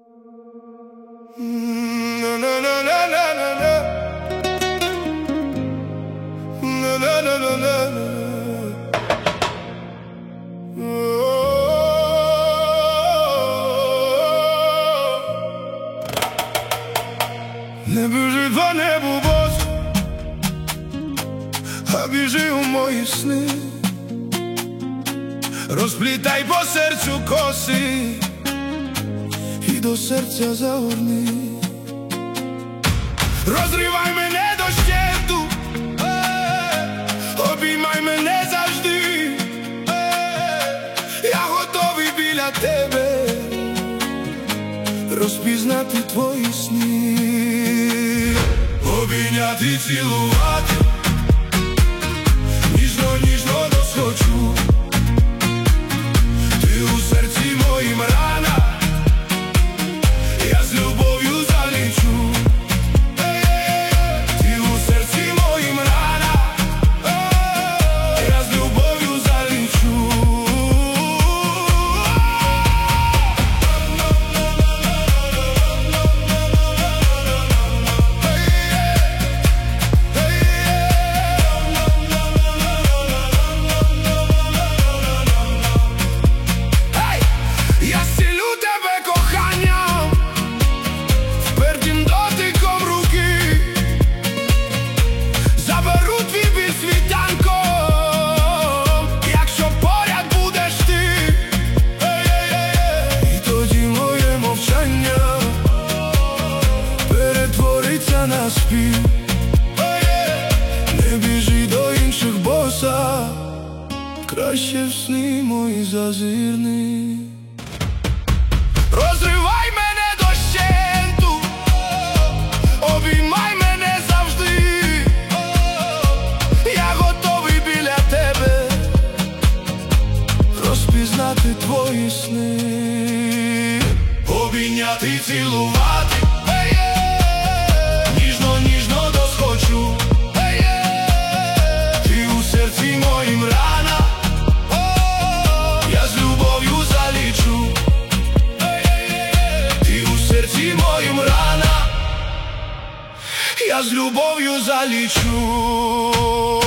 Не біжи по небу босо, а біжи у мої сни. Розплітай по серцю коси і до серця загорни. Розривай мене дощенту, обіймай мене завжди. Я готовий біля тебе розпізнати твої сни. Обійняти, цілувати, ніжно-ніжно досхочу. Ти у серці моїм рана, я з любов'ю залічу. Ти у серці моїм рана, я з любов'ю залічу. Я зцілю тебе коханням, впертим дотиком руки. Заберу твій біль світанком, якщо поряд будеш ти. І тоді моє мовчання перетвориться на спів. Не біжи до інших, боса, краще в сни мої зазирни. Розривай мене дощенту, обіймай мене завжди. Я готовий біля тебе розпізнати твої сни. Обійняти, цілувати, ніжно-ніжно досхочу. Ти у серці моїм рана, я з любов'ю залічу. Серці моїм рана, я з любов'ю залічу.